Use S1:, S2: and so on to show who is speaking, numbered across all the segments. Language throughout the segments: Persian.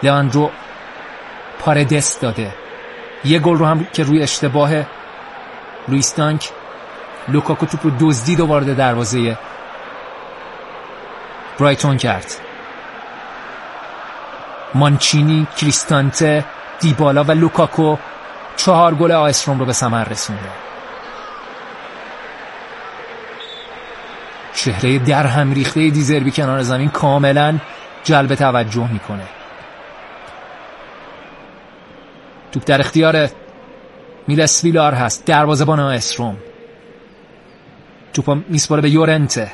S1: لیاندرو پاردس داده. یه گل رو هم که روی اشتباه لوئیس دانک لوکاکو توپ رو دزدید و وارد دروازه برایتون کرد. مانچینی، کریستانته، دیبالا و لوکاکو 4 گل آیس روم رو به ثمر رسونده. چهره در هم ریخته دیزربی کنار زمین کاملا جلب توجه میکنه. توپ در اختیار میلس ویلار هست، دروازه‌بان آیس روم. توپ میسپاره به یورنته.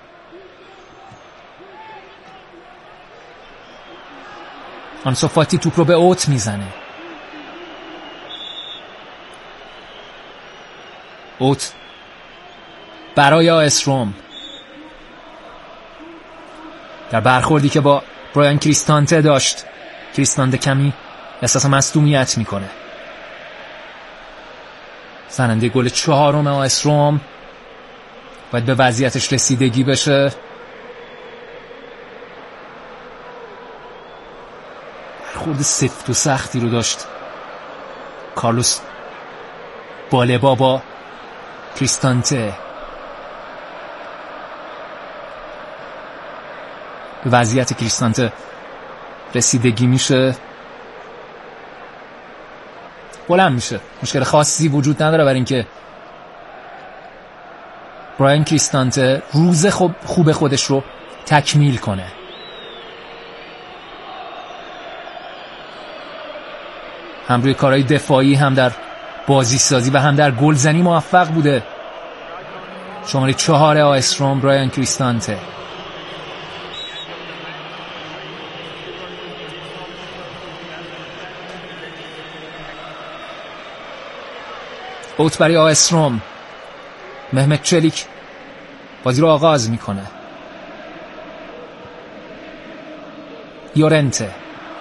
S1: آنسو فاتی توپ رو به اوت میزنه. اوت برای آیس روم در برخوردی که با برایان کریستانته داشت. کریستانته کمی احساس مصدومیت میکنه. زننده گل 4 آیس روم باید به وضعیتش رسیدگی بشه. برخورد سفت و سختی رو داشت کارلوس بالبا با کریستانته. به وضعیت کریستانته رسیدگی میشه، بلند میشه. مشکل خاصی وجود نداره برای اینکه برایان کریستانته روز خوب خودش رو تکمیل کنه. هم روی کارهای دفاعی، هم در بازی سازی و هم در گلزنی موفق بوده. شماره 4 آیس روم برایان کریستانته. اوت برای آیس روم. مهمت چلیک بازی رو آغاز میکنه. یورنته،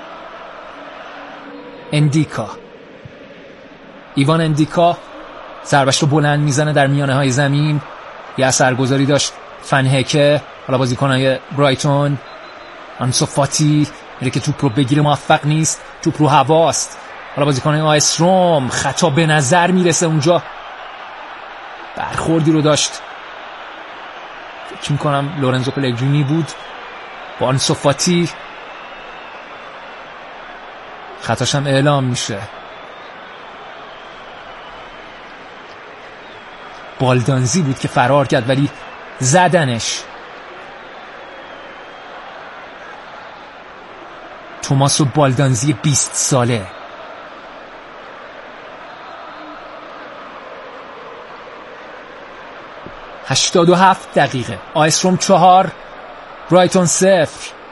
S1: اندیکا، ایوان اندیکا ضربش رو بلند میزنه در میانه های زمین. یه اثرگذاری داشت فنهکه. حالا بازیکنای برایتون، آنسو فاتی میره که توپ رو بگیره، موفق نیست. توپ رو هواست. حالا بازیکنای آیس روم خطا به نظر میرسه اونجا. برخوردی رو داشت، فکر میکنم لورنزو پلگرینی بود با آنسو فاتی. خطاش هم اعلام میشه. بالدانزی بود که فرار کرد ولی زدنش. توماسو بالدانزی 20 ساله. « 87 دقیقه. آیس روم 4 برایتون 0.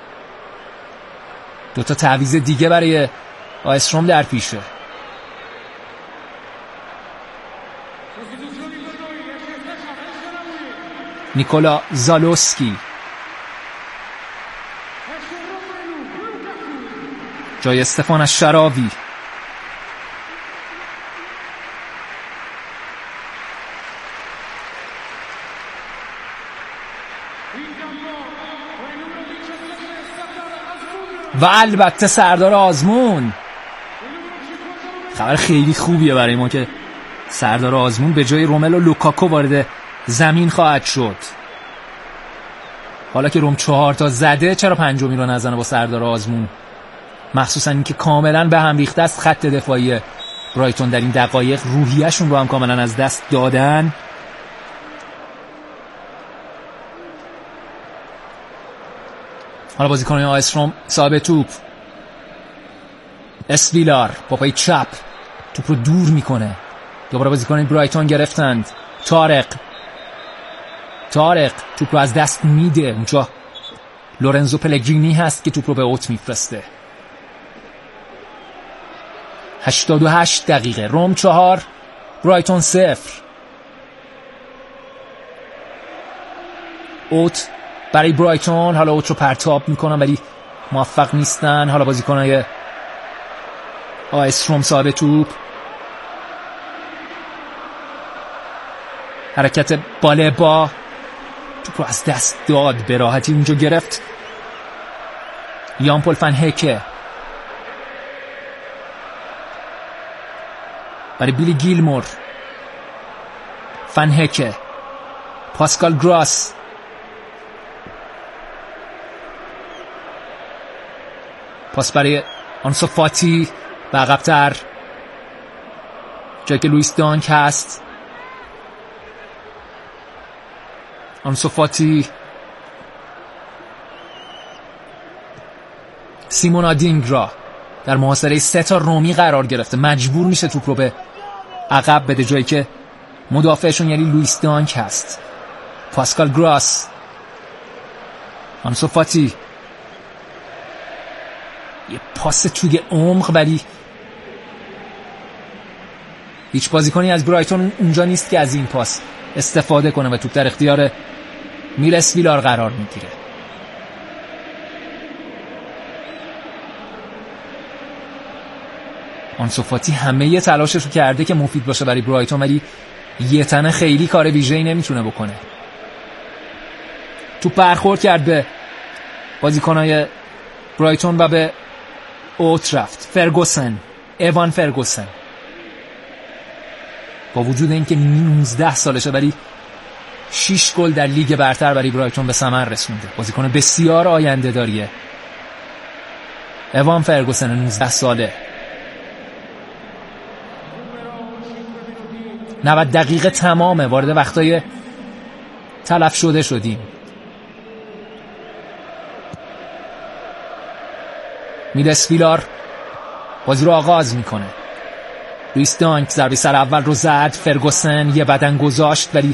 S1: 2 تا تعویض دیگه برای آیس روم در پیشه. نیکولا زالوسکی جای استفان الشراوی. و البته سردار آزمون. خبر خیلی خوبیه برای ما که سردار آزمون به جای روملو لوکاکو وارد زمین خواهد شد. حالا که روم 4 تا زده، چرا 5می رو نزنه با سردار آزمون؟ مخصوصا اینکه کاملا به هم ریخته است خط دفاعی برایتون در این دقایق. روحیه‌شون رو هم کاملا از دست دادن. حالا بازیکن آیس روم صاحب توپ، اسویلار با پای چپ توپ رو دور میکنه. دوباره بازیکن برایتون گرفتند. طارق توپ رو از دست میده. اونجا لورنزو پلگرینی هست که توپ رو به اوت میفرسته. 88 دقیقه. روم 4 برایتون 0. اوت برای برایتون. حالا اوت رو پرتاب میکنن ولی موفق نیستن. حالا بازیکنای آیس روم صاحب توپ. حرکت بالبا توپ رو از دست داد. به راحتی اونجا گرفت یان پول فن هکه. برای بیلی گیلمور، فن هکه، پاسکال گراس، پاس برای آنسو فاتی و عقب‌تر جایی که لوئیس دانک هست. آنسو فاتی، سیمون آدینگرا در محاصره 3 رومی قرار گرفته، مجبور میشه توپ رو به عقب بده جایی که مدافعشون یعنی لوئیس دانک هست. پاسکال گراس، آنسو فاتی، یه پاس توی عمق ولی هیچ بازیکنی از برایتون اونجا نیست که از این پاس استفاده کنه و توپ در اختیار میلس ویلار قرار میگیره. آنسو فاتی همه یه تلاشش رو کرده که مفید باشه برای برایتون ولی یه تنه خیلی کار ویژه‌ای نمیتونه بکنه. توپ برخورد کرد به بازیکنای برایتون و به اوت رفت. فرگوسن، ایوان فرگوسن، با وجود اینکه 19 سالشه ولی 6 گل در لیگ برتر برای برایتون به ثمر رسونده. بازیکن بسیار آینده داریه ایوان فرگوسن، 19 ساله. 90 دقیقه تمامه، وارد وقتای تلف شده شدیم. میلس ویلار بازی رو آغاز میکنه. لوئیس دانک ضربه سر اول رو زد. فرگوسن یه بدن گذاشت ولی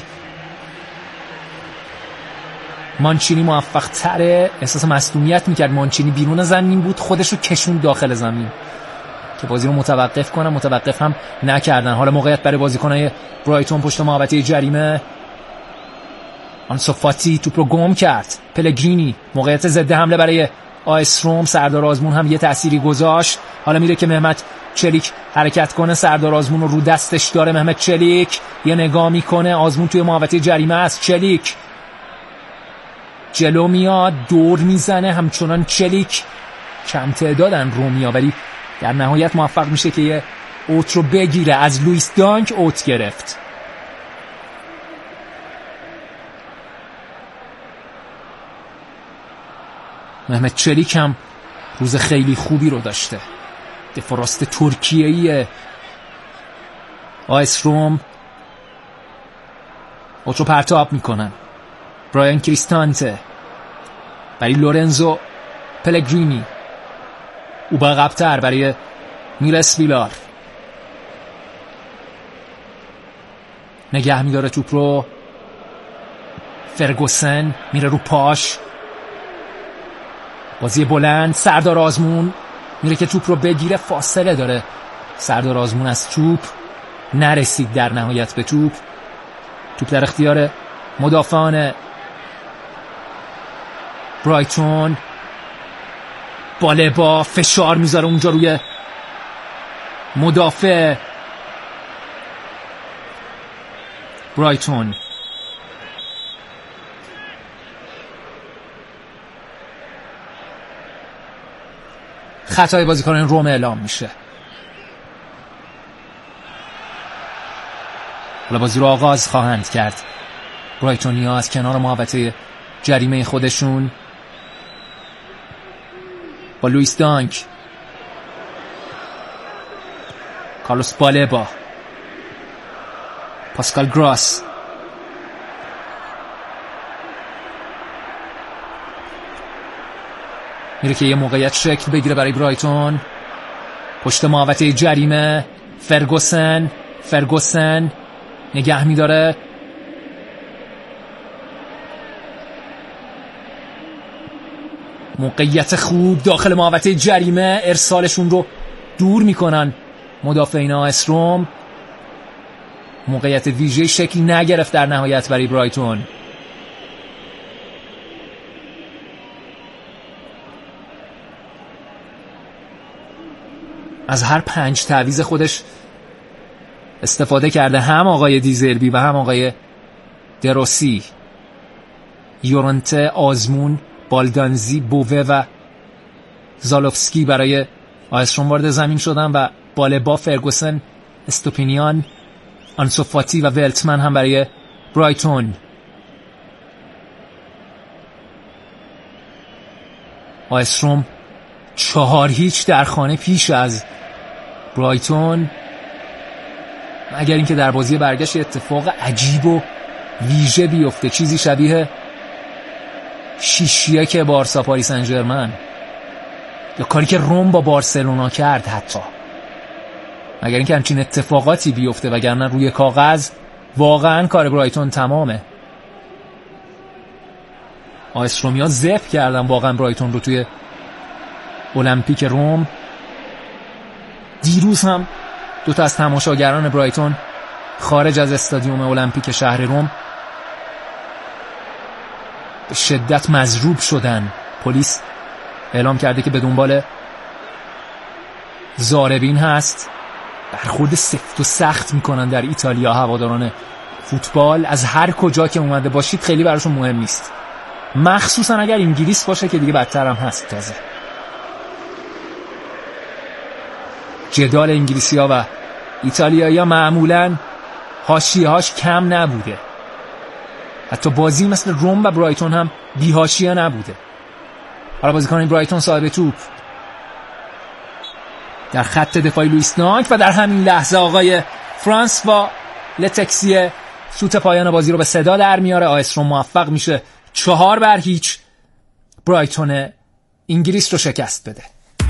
S1: مانچینی موفق تره. احساس مصدومیت میکرد مانچینی، بیرون زمین بود، خودش رو کشون داخل زمین که بازی رو متوقف کنن. متوقف هم نکردن. حالا موقعیت برای بازیکنای برایتون پشت محوطه جریمه. آنسو فاتی توپ رو گم کرد. پلگرینی موقعیت ضد حمله برای آیس روم. سردار آزمون هم یه تأثیری گذاشت. حالا میره که مهمت چلیک حرکت کنه. سردار آزمون رو دستش داره. مهمت چلیک یه نگاه میکنه. آزمون توی محوطه جریمه است. چلیک جلو میاد، دور میزنه. همچنان چلیک کم تعدادن رومیا ولی در نهایت موفق میشه که یه اوت رو بگیره. از لوئیس دانک اوت گرفت. مهمت چلیک هم روز خیلی خوبی رو داشته. دفاع راست ترکیه‌ای آیس روم اوت رو پرتاب میکنن. برایان کریستانته برای لورنزو پلگرینی. او با عقب‌تر برای میلس ویلار. نگه میداره توپ رو. فرگوسن میره رو پاش. بازی بلند. سردار آزمون میره که توپ رو بگیره. فاصله داره سردار آزمون از توپ، نرسید در نهایت به توپ. توپ در اختیار مدافعان برایتون. بالبا فشار میذاره اونجا روی مدافع برایتون. خطای بازیکنان روم اعلام میشه. حالا بازی رو آغاز خواهند کرد برایتونیا از کنار محوطه جریمه خودشون با لوئیس دانک، کارلوس بالبا، پاسکال گراس. میره که یه موقعیت شکل بگیره برای برایتون پشت محوطه جریمه. فرگوسن نگه میداره. موقعیت خوب داخل محوطه جریمه. ارسالشون رو دور میکنن مدافعین آیس روم. موقعیت ویژه شکل نگرفت در نهایت برای برایتون. از هر 5 تعویض خودش استفاده کرده، هم آقای دیزربی و هم آقای دروسی. یورنته، آزمون، بالدانزی، بووه و زالوفسکی برای آیس روم وارد زمین شدن و بالبا، فرگوسن استوپینیان، آنسو فاتی و ولتمن هم برای برایتون. AS روم 4-0 در خانه پیش از برایتون، مگر اینکه در بازی برگشت اتفاق عجیب و ویژه بیفته، چیزی شبیه 6-1 بارسا پاریس سن ژرمن، یا کاری که روم با بارسلونا کرد حتی، مگر اینکه همچین اتفاقاتی بیفته، وگرنه روی کاغذ واقعا کار برایتون تمامه. AS رومیا ذبح کردن واقعا برایتون رو توی المپیک روم. دیروز هم 2 از تماشاگران برایتون خارج از استادیوم المپیک شهر روم به شدت مضروب شدن. پلیس اعلام کرده که به دنبال ضاربین هست. برخورد سفت و سخت میکنن در ایتالیا هواداران فوتبال. از هر کجا که اومده باشید خیلی براشون مهم نیست، مخصوصا اگر انگلیس باشه که دیگه بدتر هم هست. تازه جدال انگلیسی‌ها و ایتالیایی‌ها معمولاً حاشیه‌هاش کم نبوده. حتی بازی مثل روم و برایتون هم بی حاشیه نبوده. حالا بازیکن برایتون صاحب توپ در خط دفاعی لوئیس نانک و در همین لحظه آقای فرانسوا لتکسیه سوت پایان بازی رو به صدا در میاره. AS روم موفق میشه 4-0 برایتون انگلیس رو شکست بده.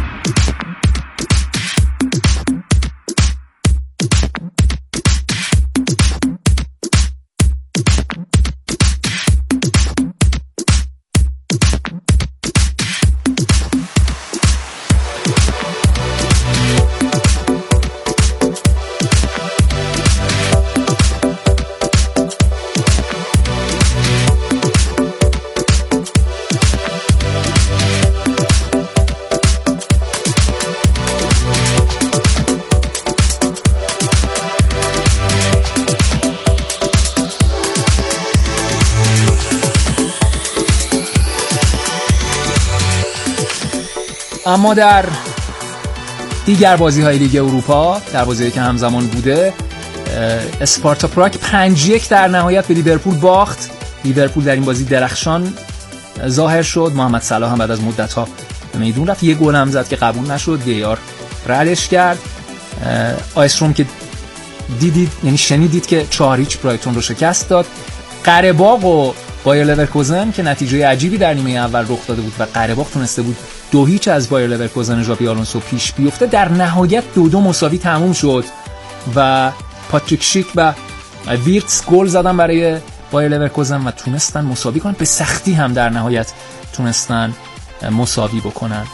S1: اما در دیگر بازی‌های لیگ اروپا، در بازی‌ای که همزمان بوده، اسپارتا پراگ 5-1 در نهایت به لیورپول باخت. لیورپول در این بازی درخشان ظاهر شد. محمد صلاح هم بعد از مدت‌ها به میدون رفت، یه گل هم زد که قبول نشد، ویار رلش کرد. AS روم که دیدید، یعنی شنیدید که 4-0 برایتون رو شکست داد. قره باغ و بایر لورکوزن که نتیجه عجیبی در نیمه اول رخ داده بود و قره باغ تونسته بود 2-0 از بایر لورکوزن ژابی آلونسو پیش بیفته، در نهایت 2-2 مساوی تموم شد و پاتریک شیک و ویرتس گل زدن برای بایر لورکوزن و تونستن مساوی کنن. به سختی هم در نهایت تونستن مساوی بکنن.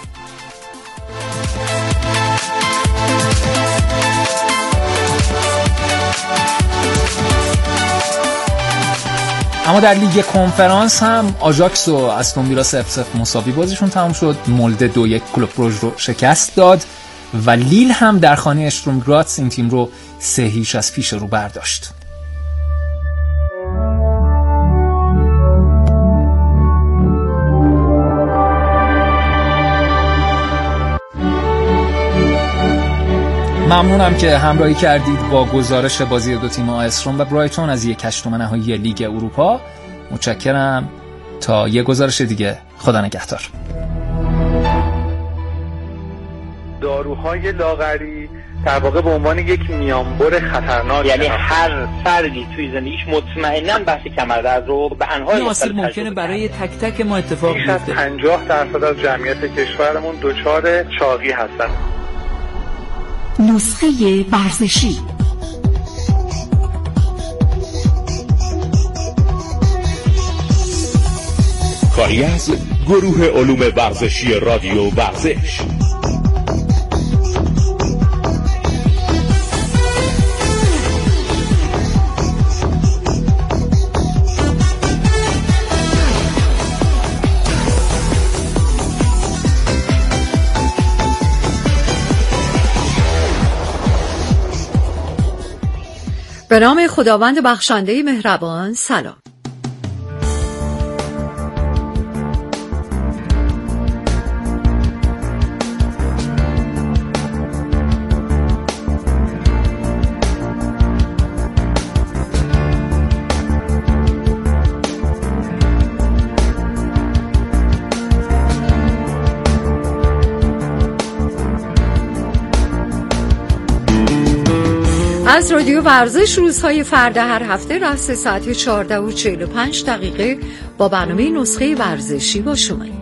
S1: اما در لیگ کنفرانس هم آژاکس و استون ویلا 0-0 مساوی بازیشون تمام شد. مولده 2-1 کلوب بروژ رو شکست داد و لیل هم در خانه اشتروم گراتس این تیم رو 3-0 از پیش رو برداشت. ممنونم که همراهی کردید با گزارش بازی دو تیم AS روم و برایتون از 1/8 نهایی لیگ اروپا. متشکرم. تا یه گزارش دیگه، خدا نگهدار.
S2: داروهای لاغری در واقع به عنوان یک میانبر خطرناک،
S3: یعنی هر فردی توی زندگیش مطمئناً بحث کمردرد رو به انواع
S1: مختلف ممکنه برای تک تک ما اتفاق بیفته.
S2: 50% از جمعیت کشورمون دچار چاقی هستن.
S4: نسخه ورزشی
S5: کاری از گروه علوم ورزشی رادیو ورزش.
S4: به نام خداوند بخشنده مهربان. سلام. از رادیو ورزش روزهای فردا هر هفته رأس ساعت 14:45 با برنامه نسخه ورزشی با شماییم.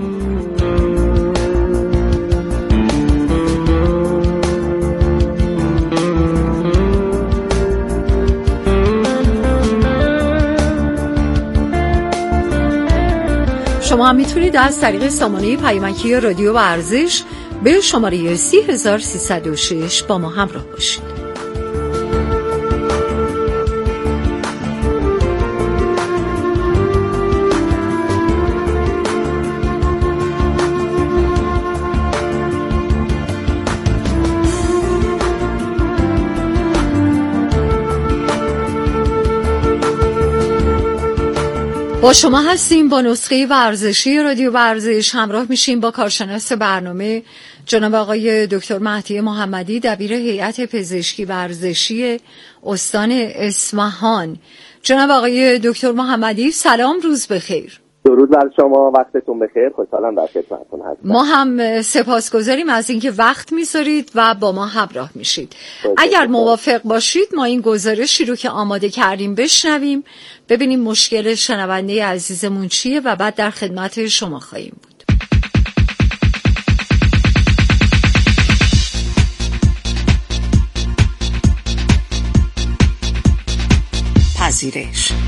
S4: شما هم میتونید از طریق سامانه پیامکی رادیو ورزش به شماره 30306 با ما همراه باشید. با شما هستیم با نسخه ورزشی رادیو ورزش. همراه میشیم با کارشناس برنامه جناب آقای دکتر مهدی محمدی، دبیر هیئت پزشکی ورزشی استان اصفهان. جناب آقای دکتر محمدی سلام، روز بخیر.
S6: درود بر شما، وقتتون بخیر. خوشحالم در خدمتتون هستم.
S4: ما هم سپاسگزاریم از اینکه وقت میذارید و با ما همراه میشید. اگر موافق باشید ما این گزارشی رو که آماده کردیم بشنویم، ببینیم مشکل شنونده عزیزمون چیه و بعد در خدمت شما خواهیم بود.
S7: پذیرش.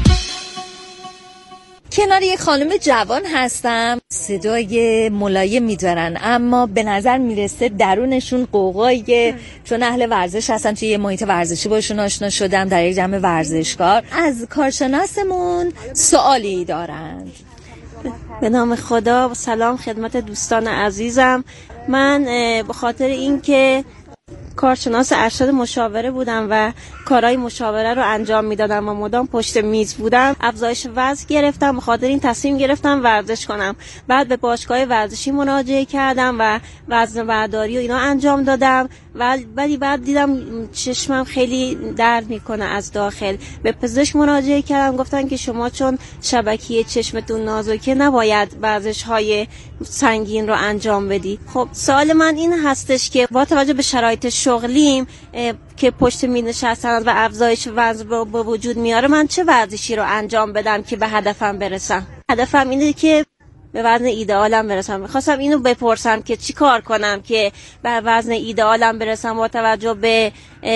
S7: کنار یک خانم جوان هستم، صدای ملایمی دارن اما به نظر میرسه درونشون قوقاییه، چون اهل ورزش هستن. توی یه محیط ورزشی باشون آشنا شدم، در یک جمع ورزشکار. از کارشناسمون سوالی دارند.
S8: به نام خدا، سلام خدمت دوستان عزیزم. من به خاطر اینکه کارشناس ارشد مشاوره بودم و کارهای مشاوره رو انجام میدادم و مدام پشت میز بودم، افزایش وزن گرفتم. به خاطر این تصمیم گرفتم ورزش کنم. بعد به باشگاه ورزشی مراجعه کردم و وزن برداری و اینا انجام دادم، ولی بعد دیدم چشمم خیلی درد میکنه از داخل. به پزشک مراجعه کردم، گفتن که شما چون شبکیه چشمتون نازکه نباید ورزش‌های سنگین رو انجام بدی. خب سوال من این هستش که با توجه به شرایط شغلیم که پشت میز نشستن و افزایش وزن به وجود میاره، من چه ورزشی رو انجام بدم که به هدفم برسم؟ هدفم اینه که به وزن ایدئالم برسم. می‌خواستم اینو بپرسم که چی کار کنم که به وزن ایدئالم برسم با توجه به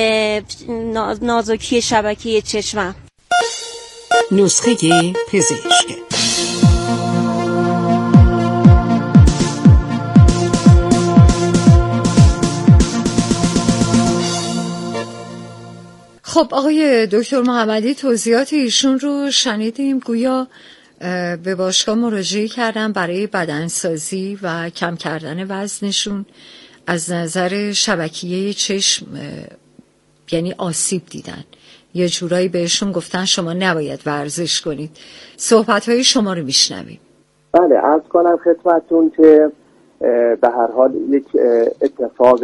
S8: نازکی شبکه چشمم.
S7: نسخه پزشک.
S4: خب آقای دکتر محمدی، توضیحات ایشون رو شنیدیم. گویا به باشگاه مراجعه کردن برای بدنسازی و کم کردن وزنشون. از نظر شبکیه چشم یعنی آسیب دیدن، یه جورایی بهشون گفتن شما نباید ورزش کنید. صحبت‌های شما رو میشنویم.
S6: بله، عرض کنم خدمتتون که به هر حال یک اتفاق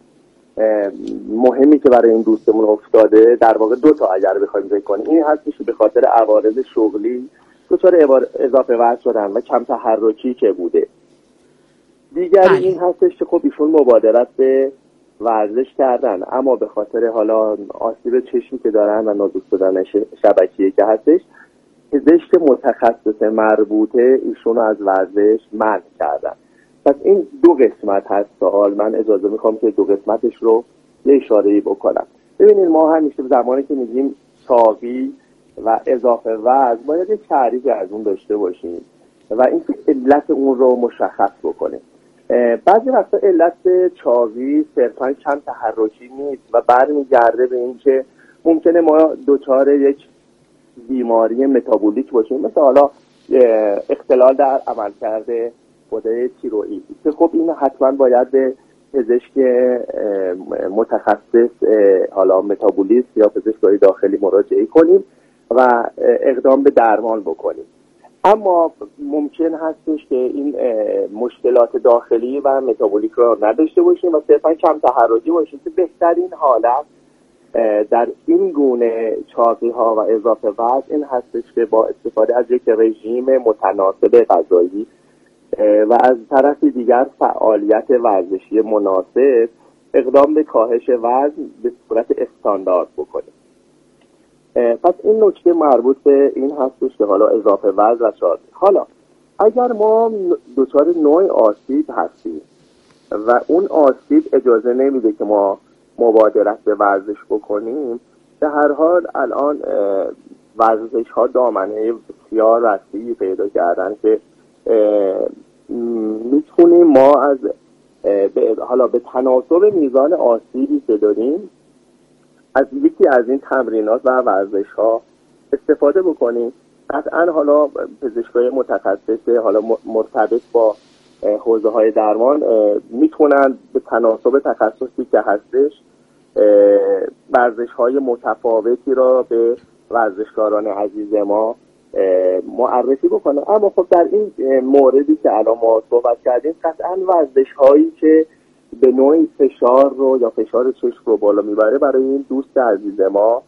S6: مهمی که برای این دوستمون افتاده، در واقع دو تا اگر بخوایم ذکر کنیم، این هستش که به خاطر عوارض شغلی دچار اضافه وزن شدن و کم تحرکی که بوده. دیگری این هستش که خب ایشون مبادرت به ورزش کردن، اما به خاطر حالا آسیب چشمی که دارن و نازک شدن شبکیه که هستش، پزشک متخصص مربوطه ایشون رو از ورزش منع کردن. پس این دو قسمت هست سوال. من اجازه میخوام که دو قسمتش رو یه اشاره‌ای بکنم. ببینید، ما همیشه زمانی که میگیم چاقی و اضافه وزن باید یک تعریفی از اون داشته باشیم و این علت اون رو مشخص بکنیم. بعضی وقتا علت چاقی صرفاً کم تحرکی نیست و برمیگرده به این که ممکنه ما دچار یک بیماری متابولیک باشیم، مثل حالا اختلال در عملکرد غده تیروئید، که خب این حتما باید به پزشک متخصص حالا متابولیسم یا پزشکای داخلی مراجعه کنیم و اقدام به درمان بکنیم. اما ممکن هستش که این مشکلات داخلی و متابولیک رو نداشته باشیم و صرفا کم تحرکی باشیم، که بهترین حالت در این گونه چاقی ها و اضافه وزن این هستش که با استفاده از یک رژیم متناسب غذایی و از طرف دیگر فعالیت ورزشی مناسب اقدام به کاهش وزن به صورت استاندارد بکنیم. پس این نکته مربوط به این هستش که حالا اضافه وزن و چارت. حالا اگر ما دچار نوع آسیب هستیم و اون آسیب اجازه نمیده که ما مبادرت به ورزش بکنیم، به هر حال الان ورزش ها دامنه بسیار وسیعی پیدا کردن که میتونیم ما از حالا به تناسب میزان آسیبی که داریم از یکی از این تمرینات و ورزش ها استفاده بکنیم. قطعا حالا پزشکای متخصص حالا مرتبط با حوزه های درمان میتونن به تناسب تخصصی که هستش ورزش های متفاوتی را به ورزشکاران عزیز ما معرفی بکنه. اما خب در این موردی که الان ما صحبت کردیم قطعا ورزش هایی که به نوعی فشار رو یا فشار چشم رو بالا میبره برای این دوست عزیز ما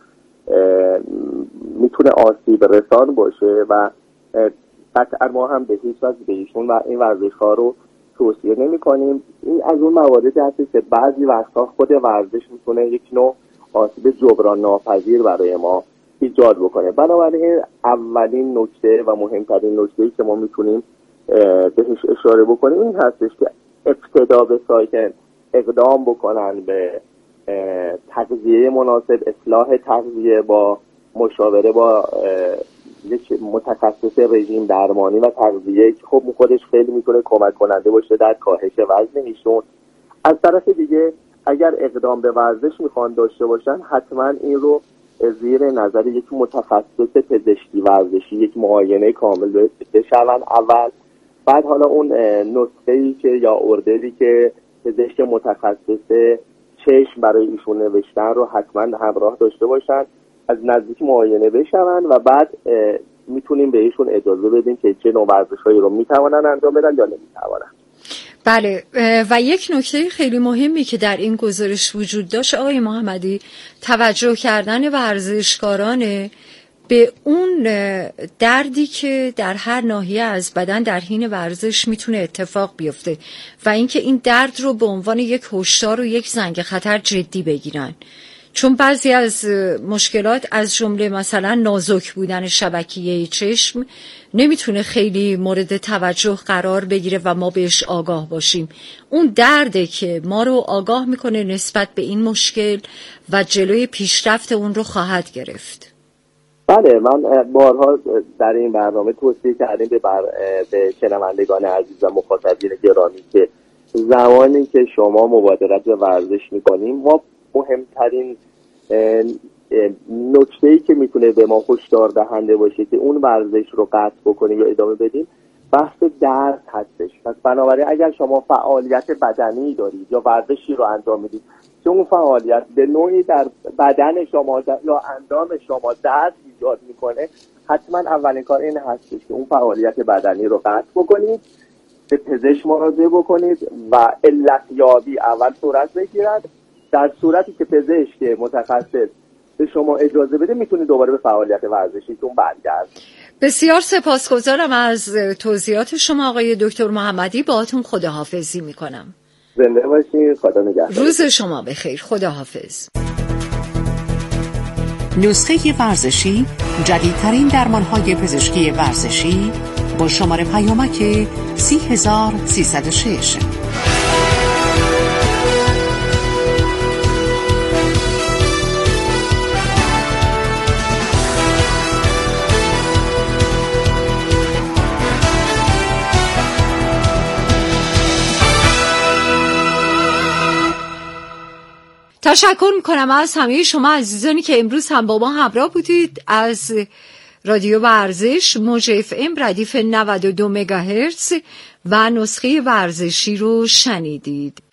S6: میتونه آسیب رسان باشه و قطعا ما هم به هیچ وجه به ایشون و این ورزش ها رو توصیه نمی کنیم. این از اون مواردی هستی که بعضی وقتا خود ورزش میتونه یک نوع آسیب جبران ناپذیر برای ما ایجاد بکنه. بنابراین اولین نکته و مهمترین نکته‌ای که ما میتونیم بهش اشاره بکنیم این هستش که ابتدا به سایکل اقدام بکنن به تغذیه مناسب، اصلاح تغذیه با مشاوره با یک متخصص رژیم درمانی و تغذیه که خب خودش خیلی میتونه کمک کننده باشه در کاهش وزن ایشون. از طرف دیگه اگر اقدام به ورزش میخوان داشته باشن حتما این رو زیر نظر یک متخصص پزشکی ورزشی یک معاینه کامل بشون اول، بعد حالا اون نسخه‌ای که یا اوردری که پزشک متخصص چشم برای ایشون نوشتن رو حتما همراه داشته باشن، از نزدیک معاینه بشن و بعد میتونیم بهشون اجازه بدیم که چه نوع ورزش‌هایی رو میتوانن انجام بدن یا نمیتوانن.
S4: بله، و یک نکته خیلی مهمی که در این گزارش وجود داشت آقای محمدی توجه کردن ورزشکاران به اون دردی که در هر ناحیه از بدن در حین ورزش میتونه اتفاق بیفته و اینکه این درد رو به عنوان یک هشدار و یک زنگ خطر جدی بگیرن، چون بعضی از مشکلات از جمله مثلا نازک بودن شبکیه چشم نمیتونه خیلی مورد توجه قرار بگیره و ما بهش آگاه باشیم. اون درده که ما رو آگاه میکنه نسبت به این مشکل و جلوی پیشرفت اون رو خواهد گرفت.
S6: بله، من بارها در این برنامه توصیه کردیم به شنوندگان عزیز و مخاطبین گرامی که زمانی که شما مبادرت به ورزش میکنیم ما مهمترین نکته‌ای که میتونه به ما هشدار دهنده باشه که اون ورزش رو قطع بکنیم یا ادامه بدیم بحث درد هستش. پس بنابراین اگر شما فعالیت بدنی دارید یا ورزشی رو انجام میدید که اون فعالیت به نوعی در بدن شما یا اندام شما درد ایجاد میکنه، حتما اولین کار این هستش که اون فعالیت بدنی رو قطع بکنید، به پزشک مراجعه بکنید و علت یابی اول صورت بگیرد. در صورتی که پزشک متخصص به شما اجازه بده میتونید دوباره به فعالیت ورزشیتون برگردید.
S4: بسیار سپاسگزارم از توضیحات شما آقای دکتر محمدی. باهاتون خداحافظی میکنم.
S6: زنده باشید. خدا نگهدار.
S4: روز شما بخیر. خداحافظ.
S9: نسخه ورزشی جدیدترین درمانهای پزشکی ورزشی با شماره پیامک 30306.
S4: تشکر میکنم از همه شما عزیزانی که امروز هم با ما همراه بودید. از رادیو ورزش موج FM ردیف 92 مگاهرتز و نسخه ورزشی رو شنیدید.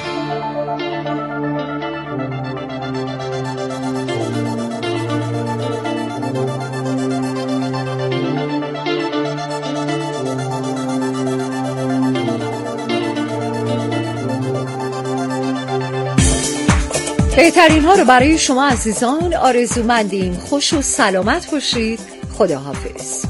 S4: بهترین ها رو برای شما عزیزان آرزومندیم. خوش و سلامت باشید. خداحافظ.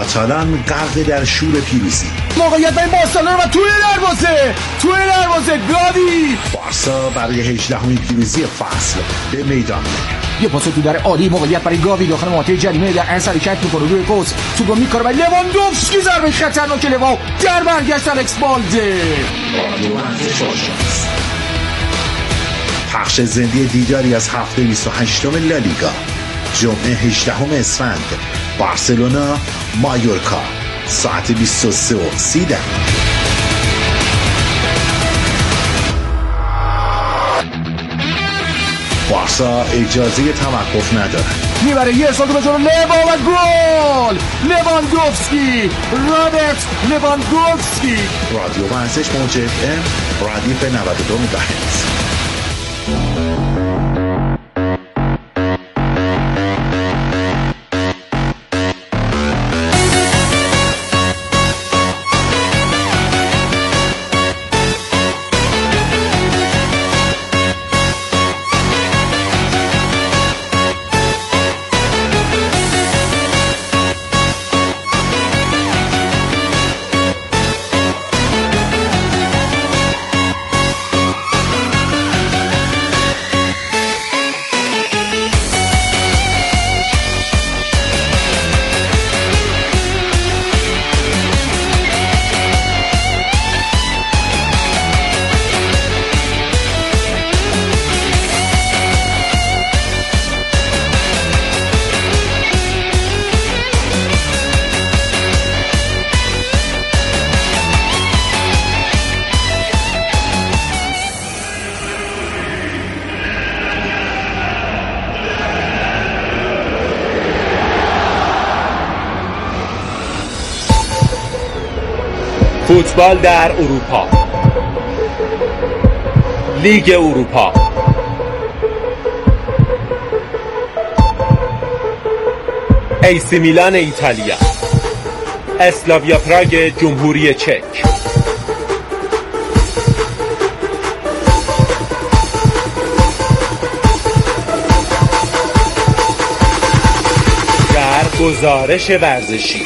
S10: کاتالان غرق در شور پیروزی.
S11: موقعیت برای بارسلونا و توی دروازه گاوی.
S10: بارسا برای 18مین پیروزی فصل به میدان میاد.
S11: یه پاس تو در عالی، موقعیت برای گاوی داخل منطقه جریمه، در اثر حرکت میکنه روی پست توپو میکنه و لواندوفسکی ضربه خطرناک لواو در برگشت الکس بالده.
S10: پخش زنده دیداری از هفته 28 لالیگا، جمعه 18 اسفند، بارسلونا مایورکا، ساعت 23:30. بارسا اجازه توقف نداره.
S11: میبره یه سال به جلو لوا و گل. لواندوفسکی، رابرت لواندوفسکی.
S10: رادیو ورزش موج FM، ردیف 92 مگاهرتز.
S5: فوتبال در اروپا، لیگ اروپا، ایسی میلان ایتالیا، اسلاویا پراگ جمهوری چک. در گزارش ورزشی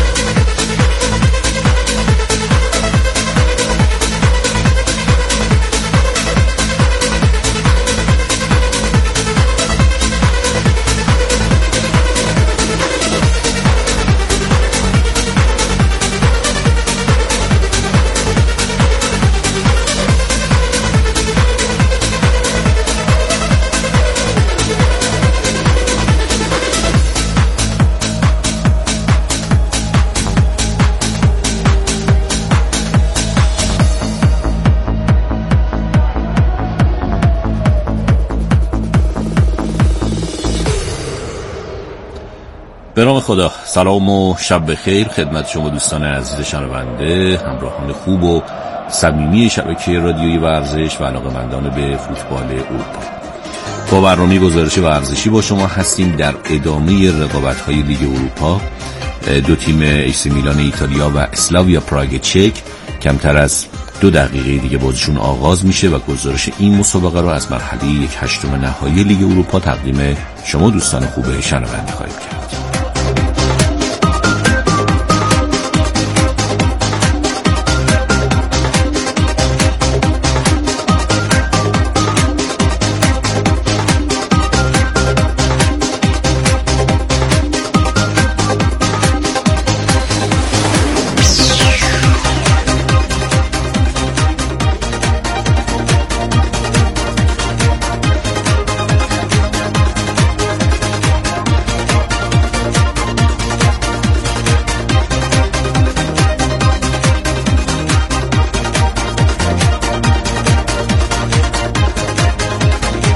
S12: به نام خدا. سلام و شب بخیر خدمت شما دوستان عزیز شنونده، همراهان خوب و صمیمی شبکه رادیویی ورزش و علاقه‌مندان به فوتبال اروپا. با برنامه گزارش ورزشی با شما هستیم در ادامه رقابت‌های لیگ اروپا. دو تیم ایسی میلان ایتالیا و اسلاویا پراگ چک کمتر از 2 دقیقه دیگه بازیشون آغاز میشه و گزارش این مسابقه رو از مرحله 1/8 نهایی لیگ اروپا تقدیم شما دوستان خوب شنونده خواهیم کرد.